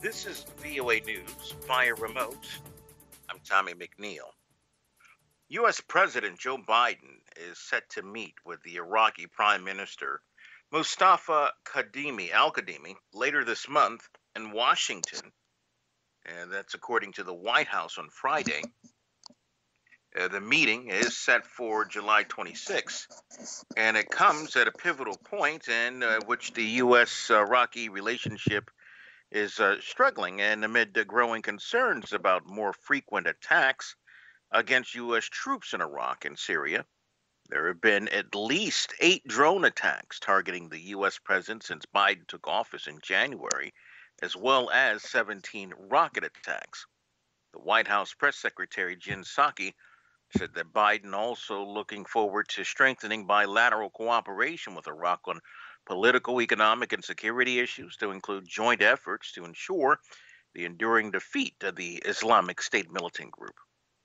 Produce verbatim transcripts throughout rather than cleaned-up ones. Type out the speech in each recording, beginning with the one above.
This is V O A News via remote. I'm Tommy McNeil. U S. President Joe Biden is set to meet with the Iraqi Prime Minister Mustafa Kadhimi Al Kadhimi later this month in Washington, and that's according to the White House on Friday. Uh, the meeting is set for July twenty-sixth, and it comes at a pivotal point in uh, which the U S-Iraqi relationship is uh, struggling, and amid the growing concerns about more frequent attacks against U S troops in Iraq and Syria. There have been at least eight drone attacks targeting the U S president since Biden took office in January, as well as seventeen rocket attacks. The White House press secretary Jen Psaki said that Biden also looking forward to strengthening bilateral cooperation with Iraq on political, economic, and security issues, to include joint efforts to ensure the enduring defeat of the Islamic State militant group.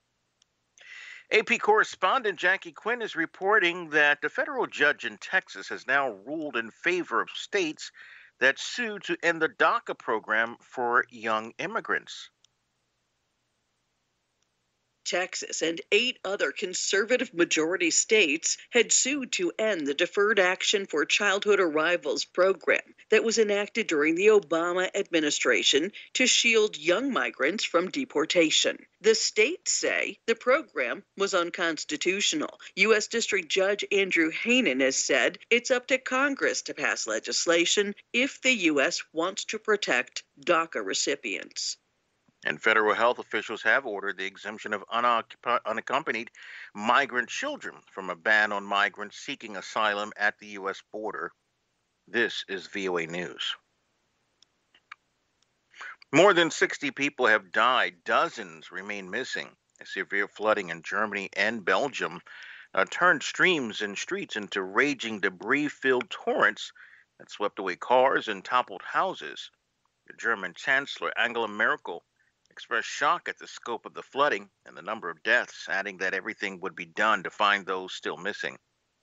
A P correspondent Jackie Quinn is reporting that the federal judge in Texas has now ruled in favor of states that sued to end the DACA program for young immigrants. Texas and eight other conservative majority states had sued to end the Deferred Action for Childhood Arrivals program that was enacted during the Obama administration to shield young migrants from deportation. The states say the program was unconstitutional. U S. District Judge Andrew Hanen has said it's up to Congress to pass legislation if the U S wants to protect DACA recipients. And federal health officials have ordered the exemption of unaccompanied migrant children from a ban on migrants seeking asylum at the U S border. This is V O A News. More than sixty people have died. Dozens remain missing. Severe flooding in Germany and Belgium uh, turned streams and streets into raging debris-filled torrents that swept away cars and toppled houses. The German Chancellor Angela Merkel expressed shock at the scope of the flooding and the number of deaths, adding that everything would be done to find those still missing.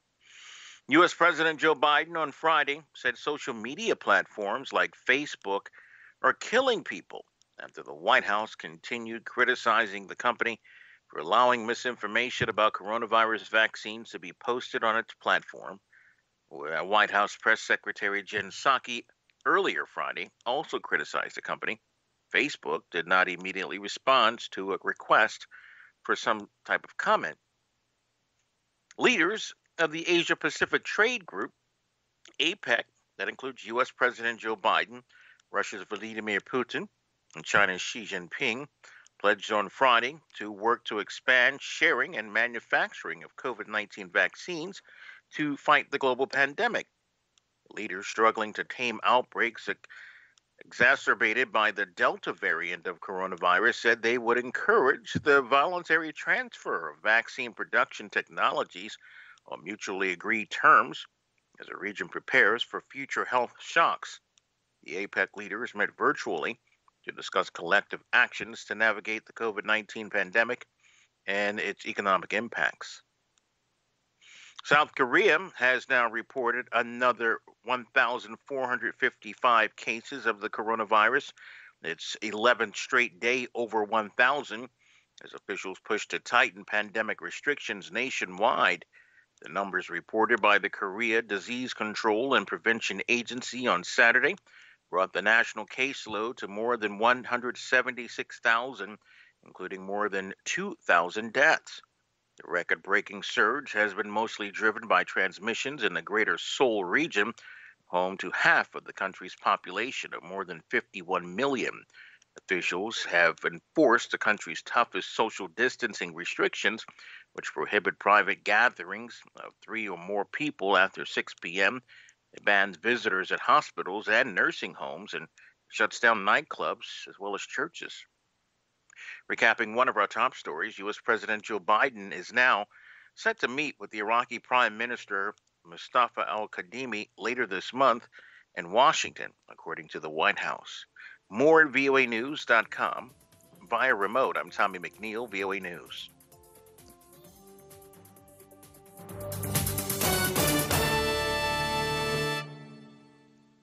U S. President Joe Biden on Friday said social media platforms like Facebook are killing people after the White House continued criticizing the company for allowing misinformation about coronavirus vaccines to be posted on its platform. White House Press Secretary Jen Psaki earlier Friday also criticized the company. Facebook did not immediately respond to a request for some type of comment. Leaders of the Asia-Pacific Trade Group, APEC, that includes U S. President Joe Biden, Russia's Vladimir Putin, and China's Xi Jinping, pledged on Friday to work to expand sharing and manufacturing of COVID nineteen vaccines to fight the global pandemic. Leaders struggling to tame outbreaks exacerbated by the Delta variant of coronavirus said they would encourage the voluntary transfer of vaccine production technologies on mutually agreed terms as the region prepares for future health shocks. The APEC leaders met virtually to discuss collective actions to navigate the COVID nineteen pandemic and its economic impacts. South Korea has now reported another one thousand four hundred fifty-five cases of the coronavirus. It's eleventh straight day over one thousand as officials push to tighten pandemic restrictions nationwide. The numbers reported by the Korea Disease Control and Prevention Agency on Saturday brought the national caseload to more than one hundred seventy-six thousand, including more than two thousand deaths. The record-breaking surge has been mostly driven by transmissions in the greater Seoul region, home to half of the country's population of more than fifty-one million. Officials have enforced the country's toughest social distancing restrictions, which prohibit private gatherings of three or more people after six p.m. It bans visitors at hospitals and nursing homes and shuts down nightclubs as well as churches. Recapping one of our top stories, U S. President Joe Biden is now set to meet with the Iraqi Prime Minister Mustafa al-Kadhimi later this month in Washington, according to the White House. More at V O A news dot com. Via remote, I'm Tommy McNeil, V O A News.